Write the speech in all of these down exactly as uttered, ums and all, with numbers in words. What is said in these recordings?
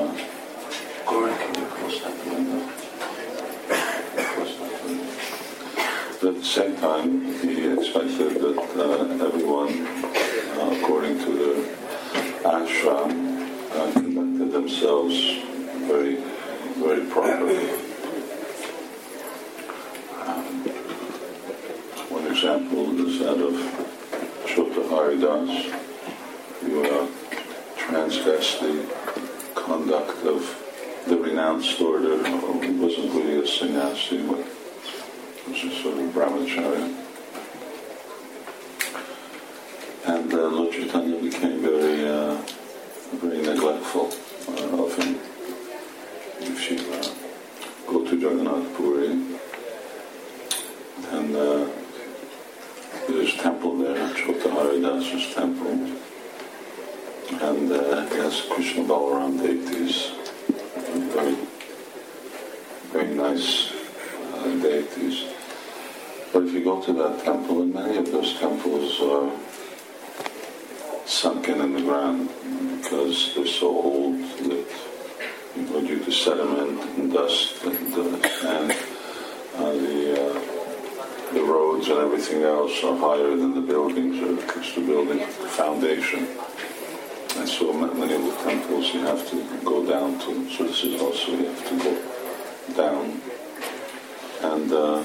uh, Goran, can you close that window? Close that window. But at the same time, he expected that uh, everyone, uh, according to the ashram, uh, conducted themselves very, very properly. Um, one example is that of Chota Haridas, who uh, transgressed the conduct of the renounced order. He wasn't really a sannyasi, but he was a sort of brahmacharya. And uh, Lord Chaitanya became very, uh, very neglectful uh, of him. If you uh, go to Jagannath Puri, then uh, there's a temple there, Chota Haridasa's temple, and uh, it has Krishna Balaram deities, very, very nice uh, deities. But if you go to that temple, and many of those temples are sunken in the ground because they're so old that, you know, due to sediment and dust and uh, sand, uh, the uh, the roads and everything else are higher than the buildings, or because the building, the foundation. And so many of the temples you have to go down to. So this is also, you have to go down. And uh,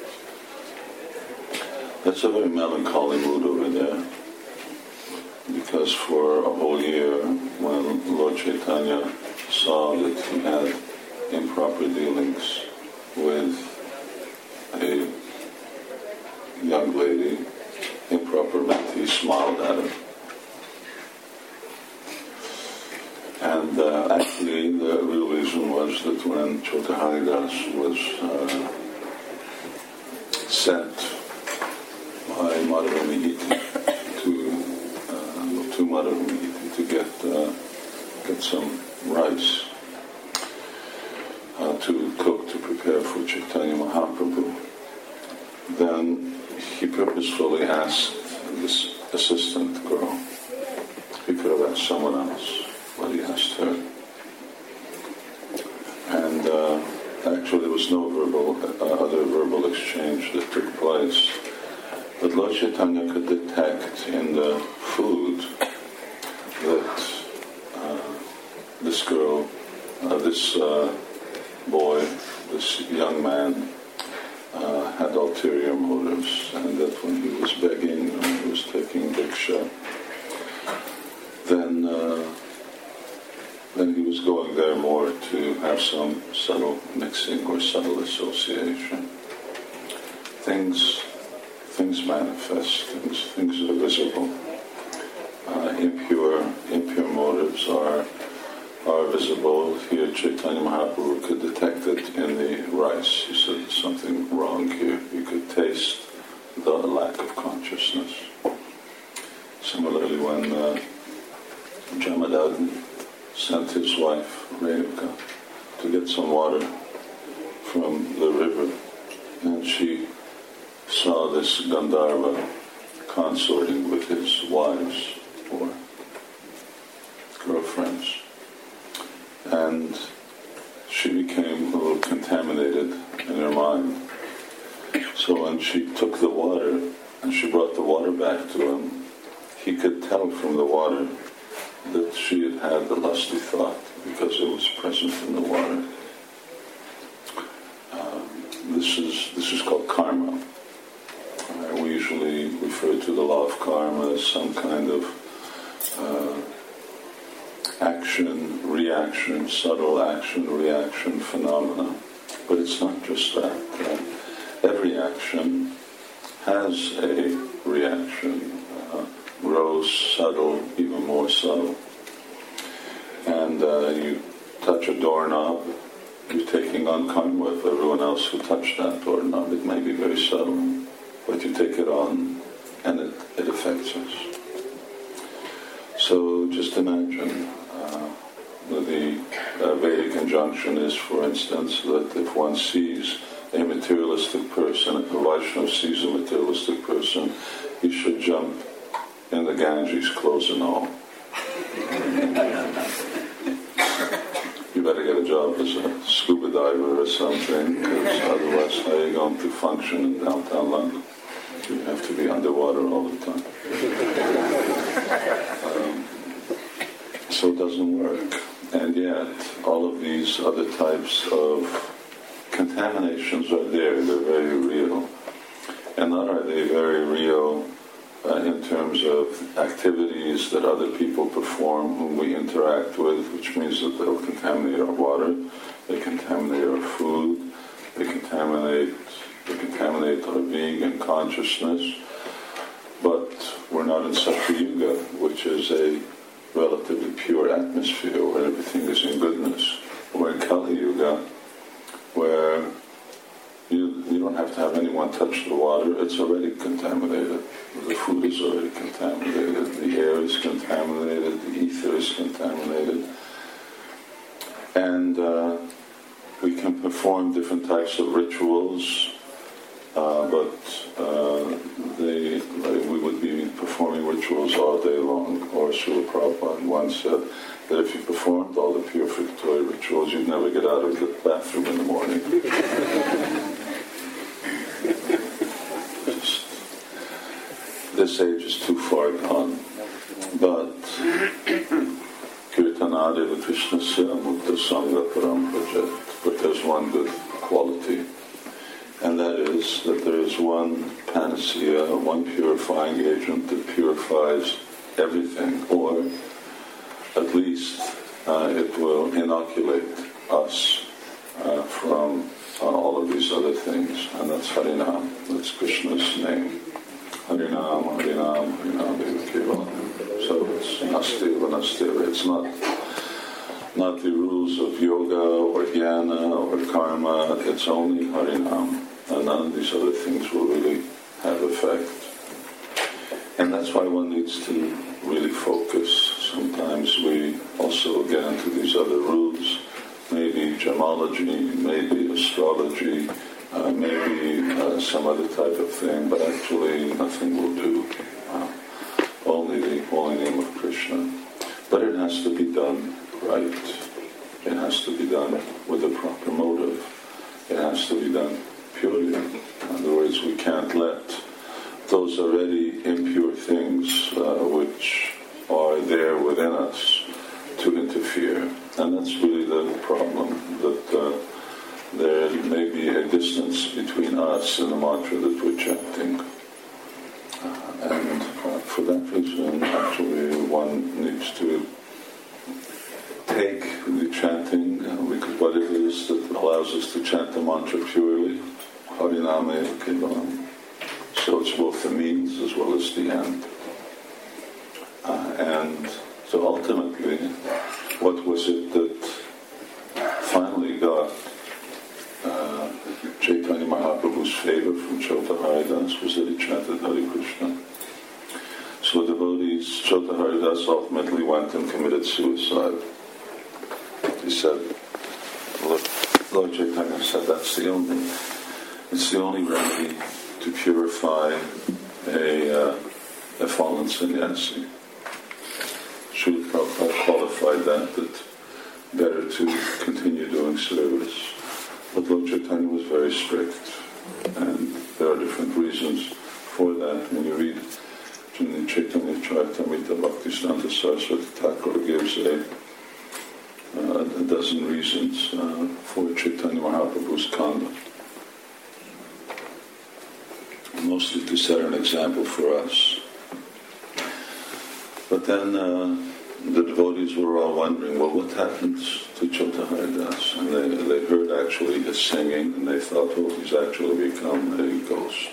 that's a very melancholy mood over there. Because for a whole year, when Lord Chaitanya saw that he had improper dealings with a young lady, improper meant he smiled at her. And uh, actually the real reason was that when Chota Haridas was uh, sent by Madhavamihiti to uh, to Madhavamihiti to get uh, get some rice uh, to cook, to prepare for Chaitanya Mahaprabhu, then he purposefully asked this assistant girl. He could have asked someone else, but he asked her. And uh, actually there was no verbal, uh, other verbal exchange that took place. But Lord Chaitanya could detect in the food that uh, this girl, uh, this uh, boy, this young man, uh, had ulterior motives, and that when he was begging, when he was taking diksha, then uh, then he was going there more to have some subtle mixing or subtle association. Things things manifest, things things are visible. Uh, impure impure motives are are visible. Here Chaitanya Mahaprabhu could detect it in the rice. He said there's something wrong here. You could taste the lack of consciousness. Similarly, when uh, Jamadagni sent his wife Renuka to get some water from the river, and she saw this Gandharva consorting with his wives or girlfriends, and she became a little contaminated in her mind. So when she took the water and she brought the water back to him, he could tell from the water that she had had the lusty thought because it was present in the water. Um, this is this is called karma. Uh, we usually refer to the law of karma as some kind of uh, action, reaction, subtle action, reaction phenomena. But it's not just that. Uh, every action has a reaction. Uh, gross, subtle, even more subtle. And uh, you touch a doorknob, you're taking on karma with everyone else who touched that doorknob. It may be very subtle, but you take it on and it, it affects us. So just imagine uh, the uh, Vedic injunction is, for instance, that if one sees a materialistic person, if a Vaishnava sees a materialistic person, he should jump in the Ganges, clothes and all. better get a job as a scuba diver or something, because otherwise how are you going to function in downtown London? You have to be underwater all the time. Um, so it doesn't work. And yet, all of these other types of contaminations are there. They're very real. And not are they very real uh, in terms of activities that other people perform whom we interact with, which means that they'll contaminate our water, they contaminate our food, they contaminate, they contaminate our vegan consciousness. But we're not in Satya Yuga, which is a relatively pure atmosphere where everything is in goodness. We're in Kali Yuga, where you, you don't have to have anyone touch the water. It's already contaminated. The food is already contaminated. The air is contaminated. The ether is contaminated. And uh, we can perform different types of rituals, uh, but uh, they, like, we would be performing rituals all day long. Or Srila Prabhupada once said that if you performed all the purificatory rituals, you'd never get out of the bathroom in the morning. Just, this age is too far gone. But Kirtanadeva Krishnasya Mukta Sangha Param Bhajet. But there's one good quality, and that is that there is one panacea, one purifying agent that purifies everything, or at least uh, it will inoculate us uh, from uh, all of these other things, and that's Harinam. That's Krishna's name. Harinam, Harinam, Harinam, Devakevalam. So it's Nasteva, Nasteva. It's not not the rules of yoga or jnana or karma. It's only Harinam, and none of these other things will really have effect. And that's why one needs to really focus. Sometimes we also get into these other rules, maybe gemology, maybe astrology, uh, maybe uh, some other type of thing, but actually nothing will do. Uh, only the holy name of Krishna. But it has to be done right. It has to be done with a proper motive. It has to be done purely. In other words, we can't let those already impure things uh, which are there within us to interfere. And that's really the problem, that uh, there may be a distance between us and the mantra that we're chanting. Uh, and uh, for that reason, actually, one needs to take the chanting, uh, because what it is that allows us to chant the mantra purely, Hariname Kevalam. So it's both the means as well as the end. Uh, and so ultimately, what was it that finally got uh, Chaitanya Mahaprabhu's favor from Chota Haridas was that he chanted Hare Krishna. So devotees, Chota Haridas ultimately went and committed suicide. He said, Lord, Lord Chaitanya said, that's the only, it's the only remedy to purify a, uh, a fallen sannyasi. Srila Prabhupada qualified that, that better to continue doing service. But Lord Chaitanya was very strict, and there are different reasons for that. When you read Chaitanya Charitamrita, Bhaktisiddhanta Saraswati Thakur gives a, uh, a dozen reasons uh, for Chaitanya Mahaprabhu's conduct. Mostly to set an example for us. But then uh, the devotees were all wondering, well, what happens to Chota Haridas? And they, they heard actually his singing, and they thought, well, he's actually become a ghost.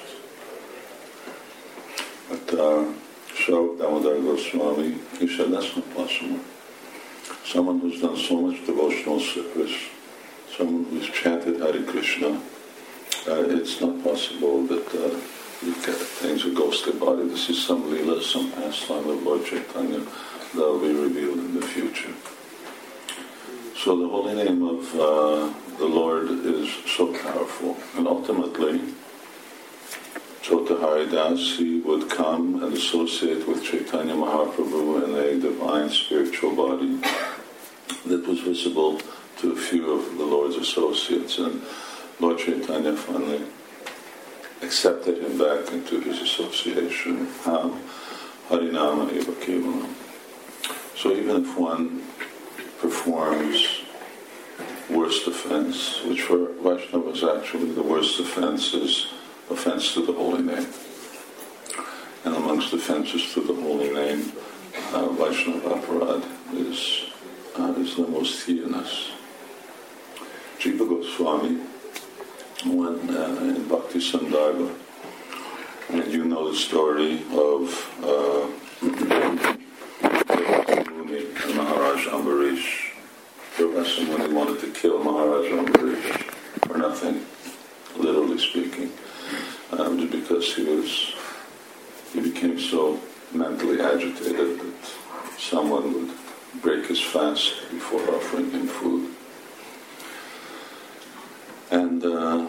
But uh, Srila Damodar Goswami, he said, that's not possible. Someone who's done so much devotional service, someone who's chanted Hare Krishna, uh, it's not possible that uh, you get things a ghostly body. This is some lila, some pastime of Lord Chaitanya that will be revealed in the future. So the holy name of uh, the Lord is so powerful, and ultimately Chota Haridas, he would come and associate with Chaitanya Mahaprabhu in a divine spiritual body that was visible to a few of the Lord's associates, and Lord Chaitanya finally accepted him back into his association. How? Harinama eva kevalam. So even if one performs worst offense, which for Vaishnavas actually the worst offense is offense to the holy name. And amongst offenses to the holy name, uh, Vaishnava aparad is, uh, is the most heinous. Jiva Goswami, when uh, in Bhakti Sandarbha, and you know the story of uh, Muni and Maharaj Ambarish. Durvasa Muni wanted to kill Maharaj Ambarish for nothing, literally speaking, um, just because he was he became so mentally agitated that someone would break his fast before offering him food. And uh,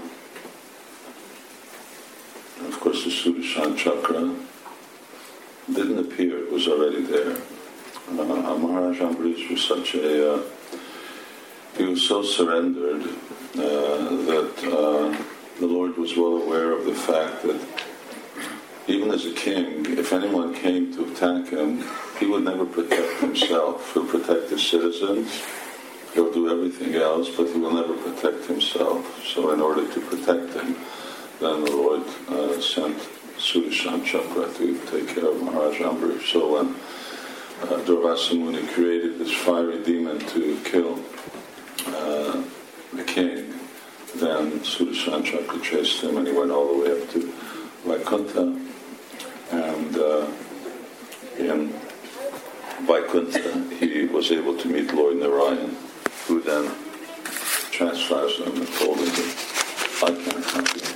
of course the Sudarshan Chakra didn't appear, it was already there. Uh, Maharaj Ambarish was such a, uh, he was so surrendered uh, that uh, the Lord was well aware of the fact that even as a king, if anyone came to attack him, he would never protect himself. He'll protect his citizens, he'll do everything else, but he will never protect himself. So in order to protect him, then the Lord uh, sent Sudarshan Chakra to take care of Maharaj Ambarish. So when uh, Durvasa Muni created this fiery demon to kill uh, the king, then Sudarshan Chakra chased him and he went all the way up to Vaikuntha. And uh, in Vaikuntha, he was able to meet Lord Narayan, who then chastised him and told him that I can't help you.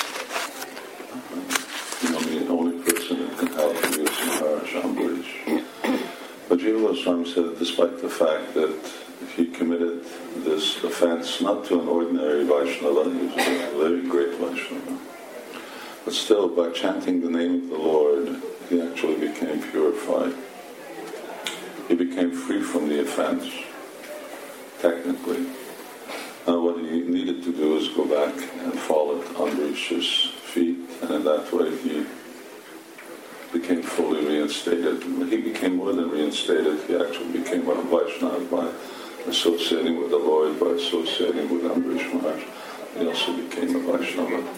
Uh, you know, the only person that can help you is Maharaj Ambarish. But Jiva Goswami said that despite the fact that he committed this offense not to an ordinary Vaishnava, he was a very great Vaishnava, but still, by chanting the name of the Lord, he actually became purified. He became free from the offense, technically. Uh, what he needed to do is go back and fall at Ambarish's feet, and in that way he became fully reinstated. He became more than reinstated, he actually became a Vaishnava by associating with the Lord, by associating with Ambarish Maharaj. He also became a Vaishnava.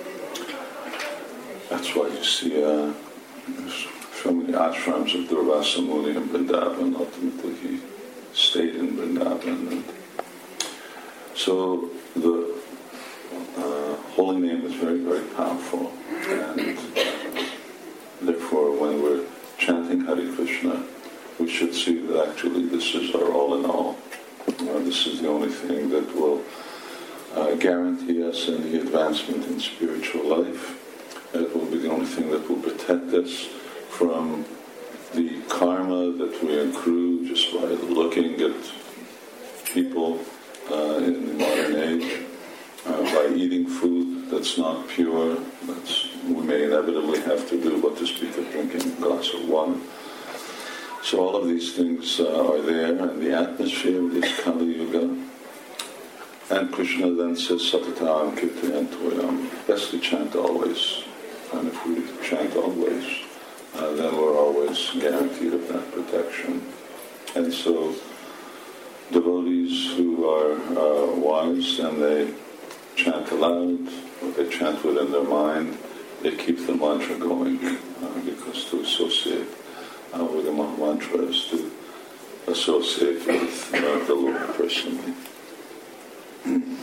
That's why you see uh, so many ashrams of Durvasa Muni in Vrindavan. Ultimately, he stayed in Vrindavan. And so the uh, holy name is very, very powerful. And therefore, when we're chanting Hare Krishna, we should see that actually this is our all in all. Uh, this is the only thing that will uh, guarantee us any advancement in spiritual life. It will be the only thing that will protect us from the karma that we accrue just by looking at people uh, in the modern age, uh, by eating food that's not pure, that's we may inevitably have to do, but to speak of drinking a glass of wine. So all of these things uh, are there, and the atmosphere of this Kali Yuga. And Krishna then says, Satatam Kirtayan Toyam, best to chant always. And if we chant always, uh, then we're always guaranteed of that protection. And so devotees who are uh, wise and they chant aloud, or they chant within their mind, they keep the mantra going, uh, because to associate uh, with the mantra is to associate with uh, the Lord personally.